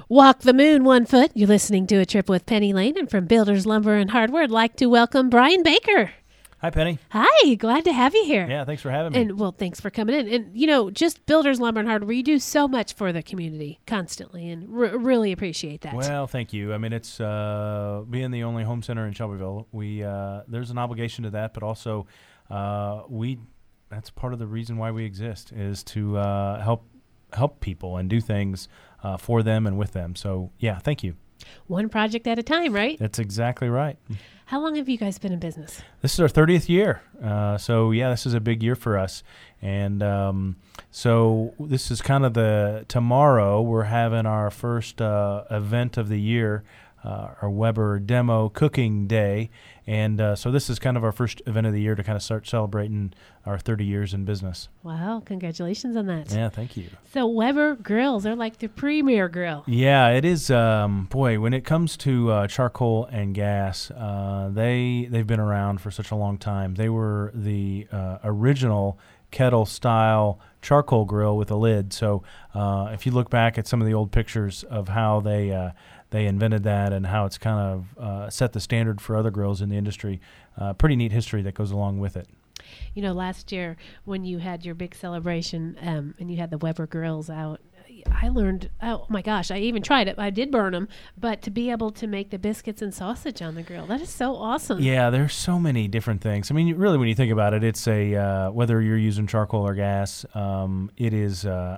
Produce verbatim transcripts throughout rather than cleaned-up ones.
Walk the moon one foot. You're listening to A Trip with Penny Lane, and from Builders Lumber and Hardware, I'd like to welcome Brian Baker. Hi, Penny. Hi, glad to have you here. Yeah, thanks for having me. And, well, thanks for coming in. And, you know, just Builders Lumber and Hardware, you do so much for the community constantly, and r- really appreciate that. Well, thank you. I mean, it's uh, being the only home center in Shelbyville, we uh, there's an obligation to that, but also uh, we that's part of the reason why we exist is to uh, help help people and do things uh, for them and with them. So, yeah, thank you. One project at a time, right? That's exactly right. How long have you guys been in business? This is our thirtieth year. Uh, so, yeah, this is a big year for us. And um, so this is kind of the tomorrow we're having our first uh, event of the year, uh, our Weber Demo Cooking Day. And uh, so this is kind of our first event of the year to kind of start celebrating our thirty years in business. Wow, congratulations on that. Yeah, thank you. So Weber grills are like the premier grill. Yeah, it is. Um, boy, when it comes to uh, charcoal and gas, uh, they, they've been around for such a long time. They were the uh, original kettle-style charcoal grill with a lid. So uh, if you look back at some of the old pictures of how they uh, they invented that and how it's kind of uh, set the standard for other grills in the industry, uh, pretty neat history that goes along with it. You know, last year when you had your big celebration um, and you had the Weber grills out, I learned, oh my gosh, I even tried it. I did burn them, but to be able to make the biscuits and sausage on the grill, that is so awesome. Yeah, there's so many different things. I mean, really, when you think about it, it's a, uh, whether you're using charcoal or gas, um, it is, uh,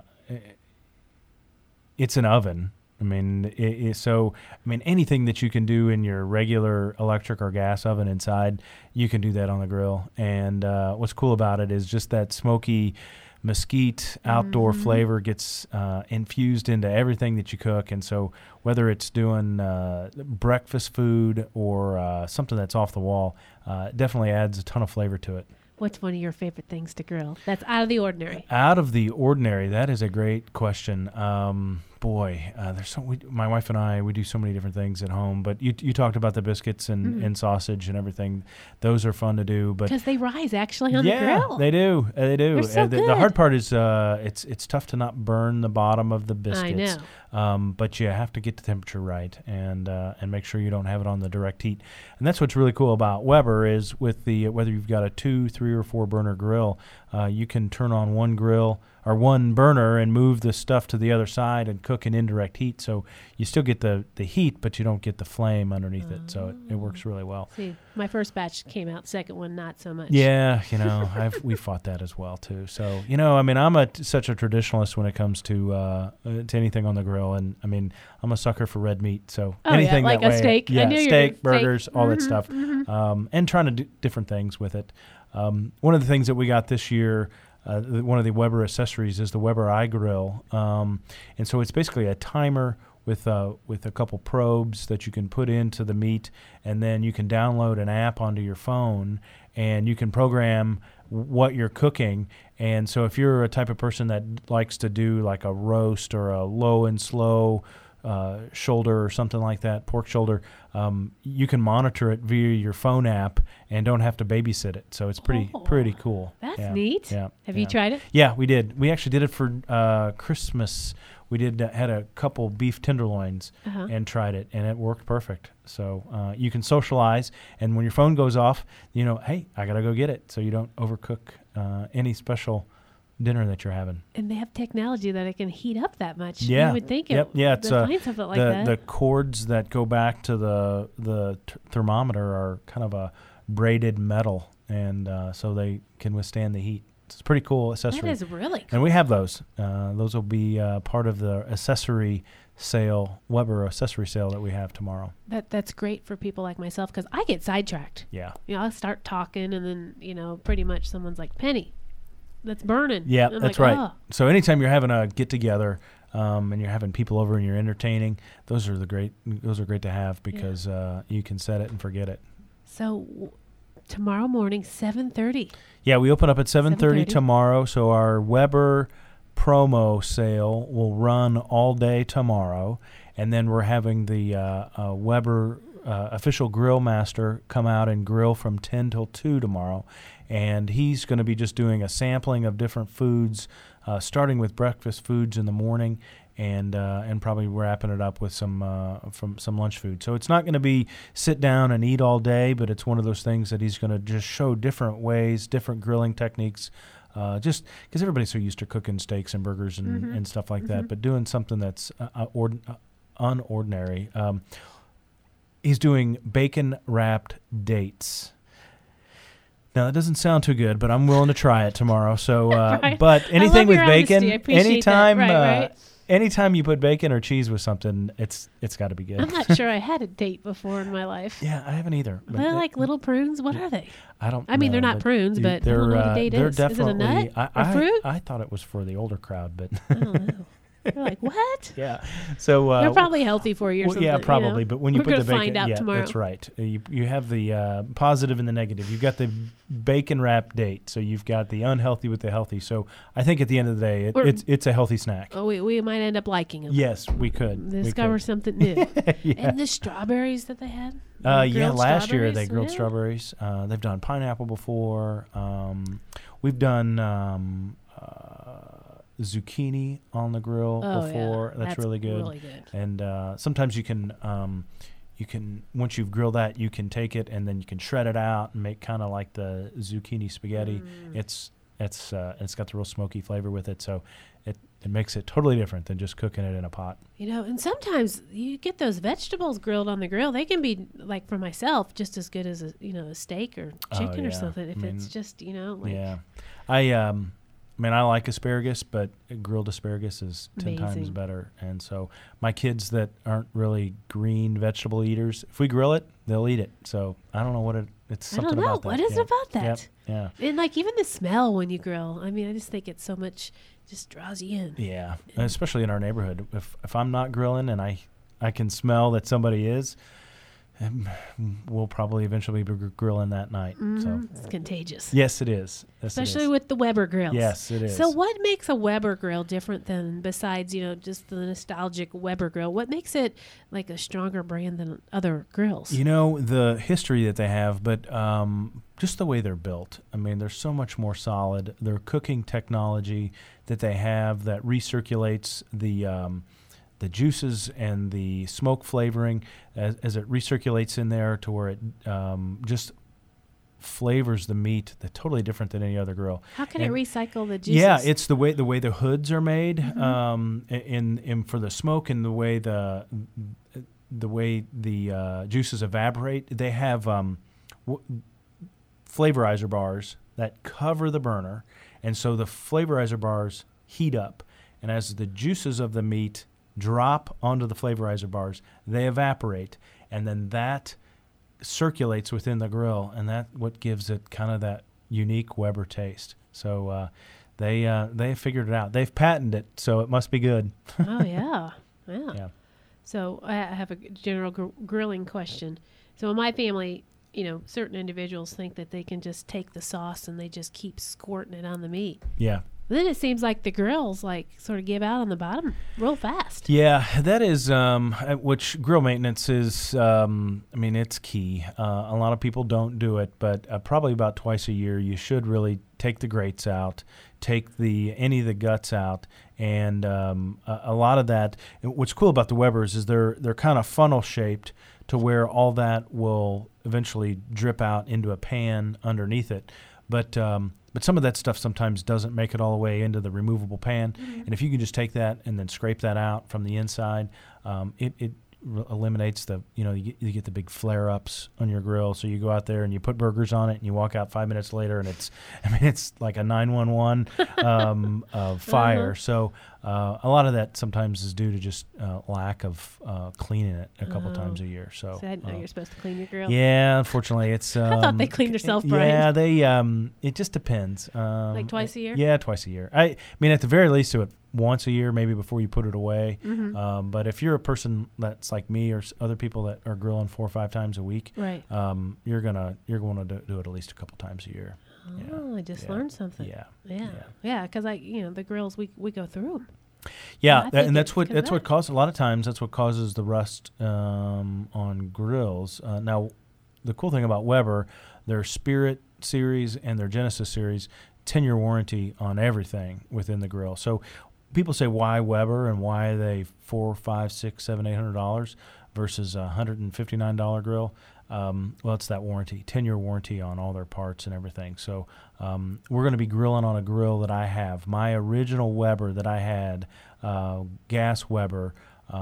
it's an oven. I mean, it, it, so, I mean, anything that you can do in your regular electric or gas oven inside, you can do that on the grill. And uh, what's cool about it is just that smoky mesquite outdoor mm-hmm. flavor gets uh, infused into everything that you cook. And so whether it's doing uh, breakfast food or uh, something that's off the wall, uh, it definitely adds a ton of flavor to it. What's one of your favorite things to grill that's out of the ordinary? Out of the ordinary, that is a great question. Um, boy, uh, there's so we, my wife and I, we do so many different things at home. But you you talked about the biscuits and, mm. and sausage and everything. Those are fun to do. But because they rise actually on yeah, the grill. they do. Uh, they do. They're so uh, the, good. the hard part is uh, it's it's tough to not burn the bottom of the biscuits. I know. Um, but you have to get the temperature right and uh, and make sure you don't have it on the direct heat. And that's what's really cool about Weber is with the whether you've got a two, three, or four burner grill, uh, you can turn on one grill or one burner and move the stuff to the other side and cook in indirect heat. So you still get the, the heat, but you don't get the flame underneath oh. it. So it, it works really well. See, my first batch came out, second one not so much. Yeah, you know, I've we fought that as well too. So you know, I mean, I'm a such a traditionalist when it comes to uh, to anything on the grill, and I mean, I'm a sucker for red meat. So oh, anything yeah, like that a way, steak, yeah, I knew steak, you burgers, steak. all mm-hmm, that stuff, mm-hmm. um, and trying to do different things with it. Um, one of the things that we got this year. Uh, one of the Weber accessories is the Weber iGrill, um, and so it's basically a timer with uh, with a couple probes that you can put into the meat, and then you can download an app onto your phone, and you can program what you're cooking. And so if you're a type of person that likes to do like a roast or a low and slow uh, shoulder or something like that, pork shoulder, um, you can monitor it via your phone app and don't have to babysit it. So it's pretty oh, pretty cool. That's yeah. neat. Yeah. Have yeah. you tried it? Yeah, we did. We actually did it for uh, Christmas. We did uh, had a couple beef tenderloins uh-huh. and tried it, and it worked perfect. So uh, you can socialize, and when your phone goes off, you know, hey, I got to go get it, so you don't overcook uh, any special dinner that you're having. And they have technology that it can heat up that much. Yeah. You would think yep. it yeah, it's, uh, find something like the, that. The cords that go back to the the t- thermometer are kind of a braided metal, and uh, so they can withstand the heat. It's a pretty cool accessory. That is really cool. And we have those. Uh, those will be uh, part of the accessory sale, Weber accessory sale that we have tomorrow. That That's great for people like myself because I get sidetracked. Yeah. You know, I'll start talking and then, you know, pretty much someone's like, Penny, that's burning. Yeah, I'm that's like, right. oh. So anytime you're having a get-together um, and you're having people over and you're entertaining, those are the great. Those are great to have because yeah. uh, you can set it and forget it. So w- tomorrow morning, seven thirty. Yeah, we open up at seven thirty tomorrow. So our Weber promo sale will run all day tomorrow, and then we're having the uh, uh, Weber uh, official grill master come out and grill from ten till two tomorrow. And he's going to be just doing a sampling of different foods, uh, starting with breakfast foods in the morning and uh, and probably wrapping it up with some uh, from some lunch food. So it's not going to be sit down and eat all day, but it's one of those things that he's going to just show different ways, different grilling techniques. Uh, just because everybody's so used to cooking steaks and burgers and, Mm-hmm. and stuff like Mm-hmm. that, but doing something that's uh, uh, ord- uh, unordinary. Um, he's doing bacon wrapped dates. Now that doesn't sound too good, but I'm willing to try it tomorrow. So, uh, Right. but anything love with your bacon, honesty. I appreciate that. anytime, Right, uh, right. anytime you put bacon or cheese with something, it's it's got to be good. I'm not sure I had a date before in my life. Yeah, I haven't either. Are they like little prunes? What are they? I don't. I mean, know, they're not prunes, you- but I they're don't know what a uh, date they're is. Is it a definitely. nut? I, A I, fruit? I thought it was for the older crowd, but I don't know. They're like, what? yeah. So uh, They're probably healthy for you or well, something. yeah, you probably. know? But when you We're put gonna the bacon, find out yeah, tomorrow. that's right. Uh, You you have the uh, positive and the negative. You've got the bacon wrap date, so you've got the unhealthy with the healthy. So I think at the end of the day, it, Or- it's it's a healthy snack. Oh, we, we might end up liking them. Yes, we could. We Discover could. something new. yeah. And the strawberries that they had? Uh, The yeah, grilled last year they strawberries? grilled Yeah. strawberries. Uh, they've done pineapple before. Um, we've done um, uh, zucchini on the grill Oh, before. yeah. That's, really good. Really good. And uh, sometimes you can, um, you can once you've grilled that, you can take it and then you can shred it out and make kind of like the zucchini spaghetti. Mm. It's it's uh, it's got the real smoky flavor with it, so it it makes it totally different than just cooking it in a pot. You know, and sometimes you get those vegetables grilled on the grill. They can be, like for myself, just as good as a you know a steak or Oh, chicken or yeah. something. If I mean, it's just you know like yeah, I um, I mean I like asparagus, but grilled asparagus is ten times Amazing. better. And so my kids that aren't really green vegetable eaters, if we grill it, they'll eat it. So I don't know what it. It's I something don't know about that. what is yeah. it about that. Yep. Yeah. And like even the smell when you grill. I mean, I just think it's so much just draws you in. Yeah, especially in our neighborhood. If if I'm not grilling and I I can smell that somebody is, um, we'll probably eventually be gr- grilling that night. Mhm. So It's contagious. yes, it is. Yes, Especially it is. with the Weber grills. Yes, it is. So what makes a Weber grill different than besides, you know, just the nostalgic Weber grill? What makes it like a stronger brand than other grills? You know, the history that they have, but um, just the way they're built. I mean, they're so much more solid. Their cooking technology that they have that recirculates the um, the juices and the smoke flavoring as, as it recirculates in there to where it um, just flavors the meat. They're totally different than any other grill. How can And- it recycle the juices? Yeah, it's the way the way the hoods are made, Mhm. um, in in for the smoke and the way the the way the uh, juices evaporate. They have um, w- flavorizer bars that cover the burner, and so the flavorizer bars heat up, and as the juices of the meat drop onto the flavorizer bars, they evaporate, and then that circulates within the grill, and that what gives it kind of that unique Weber taste. So uh, they uh, they figured it out. They've patented it, so it must be good. Oh, yeah. Yeah. Yeah. So I I have a g- general gr- grilling question. So in my family, you know, certain individuals think that they can just take the sauce and they just keep squirting it on the meat. Yeah. But then it seems like the grills like sort of give out on the bottom real fast. Yeah, that is, um, uh, which grill maintenance is, um, I mean, it's key. Uh, a lot of people don't do it, but uh, probably about twice a year, you should really take the grates out, take the any of the guts out, and um, a, a lot of that. What's cool about the Webers is they're they're kind of funnel shaped to where all that will eventually drip out into a pan underneath it, but. Um, But some of that stuff sometimes doesn't make it all the way into the removable pan. Mm-hmm. And if you can just take that and then scrape that out from the inside, um, it, it r- eliminates the, you know, you get, you get the big flare-ups on your grill. So you go out there and you put burgers on it and you walk out five minutes later and it's, I mean, it's like a nine one one um, uh, fire. Uh-huh. So uh, a lot of that sometimes is due to just uh, lack of uh, cleaning it a couple Oh. times a year. So, So I didn't know uh, you're supposed to clean your grill. yeah, unfortunately, it's. Um, I thought they cleaned themselves, Brian. Yeah, they. Um, it just depends. Um, Like twice a year? Yeah, twice a year. I, I mean, at the very least, do it once a year, maybe before you put it away. Mhm. Um, but if you're a person that's like me or s- other people that are grilling four or five times a week, Right. um, you're gonna you're going to do, do it at least a couple times a year. Yeah. Oh, I just Yeah. learned something. Yeah. Yeah. Yeah, because I, you know, the grills we we go through 'em. Yeah, I that- think and that's it's what 'cause that's of what that. causes a lot of times. That's what causes the rust um, on grills. Uh, now, the cool thing about Weber, their Spirit series and their Genesis series, ten year warranty on everything within the grill. So people say why Weber and why are they four, five, six, seven, eight hundred dollars versus a hundred and fifty nine dollar grill. Um, well, it's that warranty, ten year warranty on all their parts and everything. So um, we're going to be grilling on a grill that I have, my original Weber that I had, uh, gas Weber,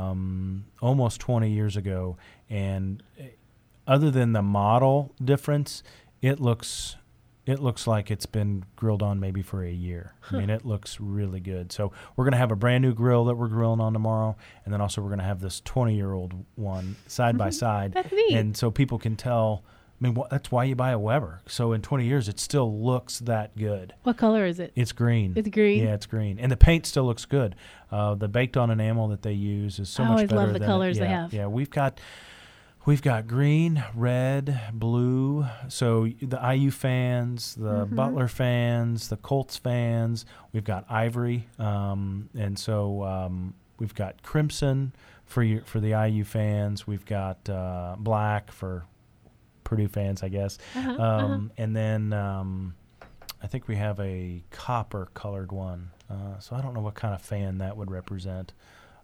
um, almost twenty years ago, and other than the model difference, it looks. It looks like it's been grilled on maybe for a year. Huh. I mean, it looks really good. So we're going to have a brand new grill that we're grilling on tomorrow, and then also we're going to have this twenty-year-old one side by side. That's neat. And so people can tell, I mean, wh- that's why you buy a Weber. So in twenty years, it still looks that good. What color is it? It's green. It's green? Yeah, it's green. And the paint still looks good. Uh, the baked-on enamel that they use is so I much always better love the than colors it, they yeah, have. Yeah, we've got... We've got green, red, blue. So the I U fans, the Mm-hmm. Butler fans, the Colts fans. We've got ivory, um, and so um, we've got crimson for your, for the I U fans. We've got uh, black for Purdue fans, I guess. Uh-huh, um, uh-huh. And then um, I think we have a copper colored one. Uh, so I don't know what kind of fan that would represent,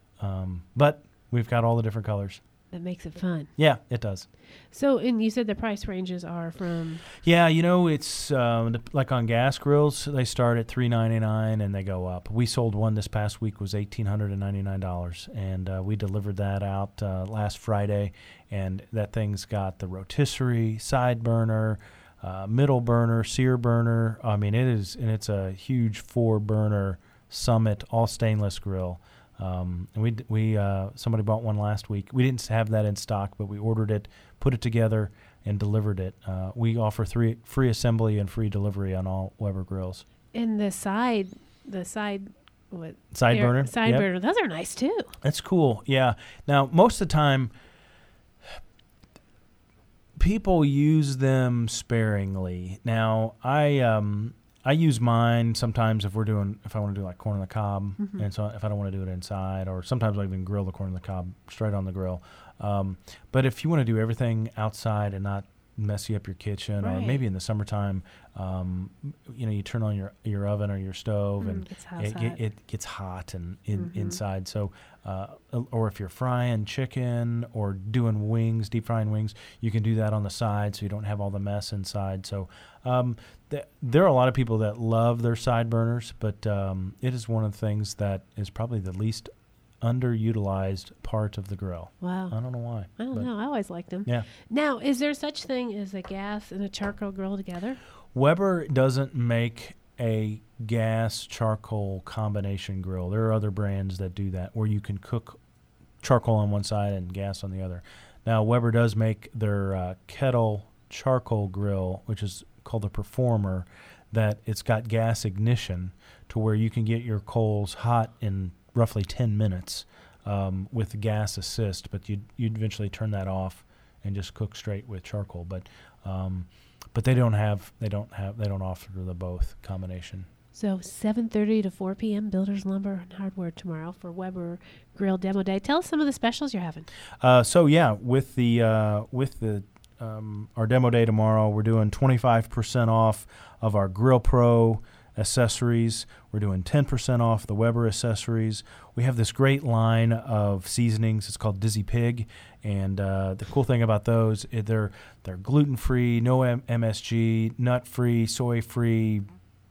um, but we've got all the different colors. That makes it fun. Yeah, it does. So, and you said the price ranges are from... Yeah, you know, it's um, the, like on gas grills, they start at three ninety-nine and they go up. We sold one this past week was eighteen ninety-nine dollars, and uh, we delivered that out uh, last Friday, and that thing's got the rotisserie, side burner, uh, middle burner, sear burner. I mean, it is, and it's a huge four burner Summit all stainless grill. Um, and we we uh, somebody bought one last week. We didn't have that in stock, but we ordered it, put it together, and delivered it. Uh, we offer three free assembly and free delivery on all Weber grills. And the side, the side, what? Side air, burner? Side Yep. burner. Those are nice too. That's cool. Yeah. Now, most of the time, people use them sparingly. Now, I um, I use mine sometimes if we're doing, if I want to do like corn on the cob, Mhm. and so if I don't want to do it inside, or sometimes I even grill the corn on the cob straight on the grill. Um, but if you want to do everything outside and not messy up your kitchen, or Right. maybe in the summertime, um, you know, you turn on your, your oven or your stove, Mm, and it's hot, it, hot. it, it gets hot and in, Mhm. inside. So, uh, or if you're frying chicken or doing wings, deep frying wings, you can do that on the side, so you don't have all the mess inside. So, um, th- there are a lot of people that love their side burners, but um, it is one of the things that is probably the least underutilized part of the grill. Wow. I don't know why. I don't but know. I always liked them. Yeah. Now, is there such thing as a gas and a charcoal grill together? Weber doesn't make a gas charcoal combination grill. There are other brands that do that, where you can cook charcoal on one side and gas on the other. Now, Weber does make their uh, kettle charcoal grill, which is called the Performer, that it's got gas ignition to where you can get your coals hot in roughly ten minutes um, with the gas assist, but you'd, you'd eventually turn that off and just cook straight with charcoal. But um, but they don't have they don't have they don't offer the both combination. So seven thirty to four p.m. Builders Lumber and Hardware tomorrow for Weber Grill Demo Day. Tell us some of the specials you're having. Uh, so yeah, with the uh, with the um, our demo day tomorrow, we're doing twenty-five percent off of our Grill Pro accessories. We're doing ten percent off the Weber accessories. We have this great line of seasonings. It's called Dizzy Pig, and uh, the cool thing about those is they're they're gluten free, no M- MSG, nut free, soy free.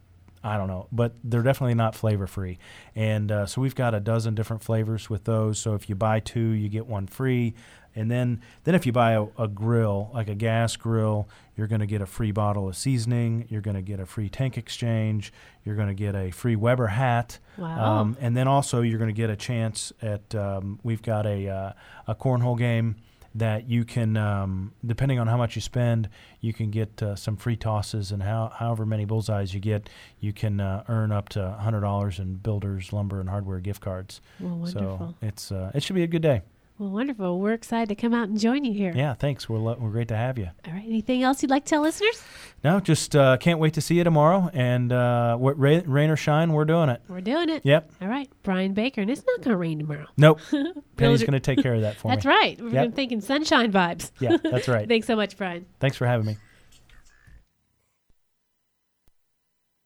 I don't know, but they're definitely not flavor free. And uh, so we've got a dozen different flavors with those. So if you buy two, you get one free. And then, then if you buy a, a grill, like a gas grill, you're going to get a free bottle of seasoning. You're going to get a free tank exchange. You're going to get a free Weber hat. Wow. Um, and then also you're going to get a chance at, um, we've got a, uh, a cornhole game that you can, um, depending on how much you spend, you can get uh, some free tosses, and how, however many bullseyes you get, you can uh, earn up to one hundred dollars in Builders Lumber and Hardware gift cards. Well, wonderful. So it's uh, it should be a good day. Well, wonderful. We're excited to come out and join you here. Yeah, thanks. We're lo- we're great to have you. All right. Anything else you'd like to tell listeners? No, just uh, can't wait to see you tomorrow. And uh, what ra- rain or shine, we're doing it. We're doing it. Yep. All right. Brian Baker, and it's not going to rain tomorrow. Nope. Penny's Builder- going to take care of that for That's me. right. We're Yep. thinking sunshine vibes. Yeah, that's right. Thanks so much, Brian. Thanks for having me.